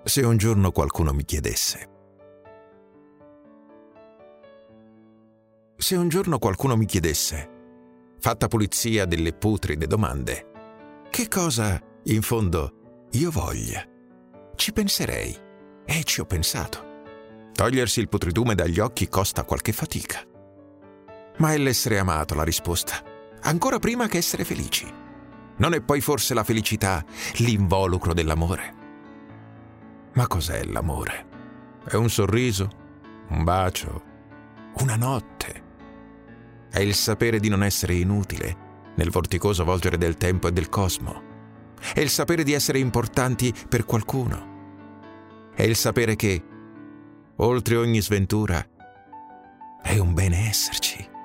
Se un giorno qualcuno mi chiedesse. Se un giorno qualcuno mi chiedesse, fatta pulizia delle putride domande, che cosa, in fondo, io voglia, ci penserei, e ci ho pensato. Togliersi il putridume dagli occhi costa qualche fatica. Ma è l'essere amato la risposta, ancora prima che essere felici. Non è poi forse la felicità l'involucro dell'amore? Ma cos'è l'amore? È un sorriso? Un bacio? Una notte? È il sapere di non essere inutile nel vorticoso volgere del tempo e del cosmo. È il sapere di essere importanti per qualcuno. È il sapere che, oltre ogni sventura, è un bene esserci.